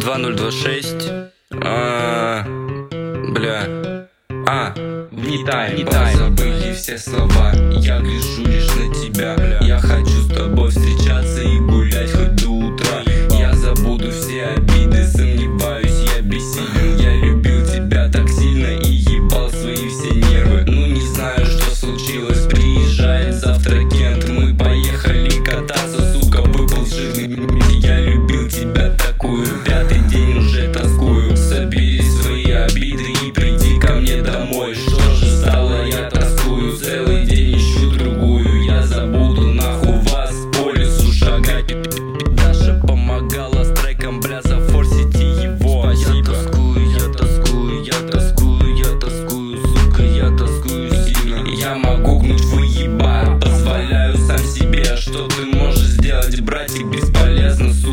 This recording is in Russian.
2026. Не тай. Забыли все слова, я гляжу лишь на тебя. Я хочу с тобой встречаться и гулять хоть до утра. Я забуду все обиды, сомневаюсь, я бессилен. Я любил тебя так сильно и ебал свои все нервы. Ну не знаю, что случилось, приезжает завтра Кент. Мы поехали кататься, сука, выпал жирный. Я любил тебя такую, пятый день уже тоскую. Собери свои обиды и приди ко мне домой. Что же стало, я тоскую, целый день ищу другую. Я забуду нахуй вас, по лесу шагать. Даша помогала с треком, бля, зафорсите его. Я тоскую, сука, я тоскую сильно. Я могу гнуть выеба, позволяю сам себе. Что ты можешь сделать, братик, бесполезно, сука.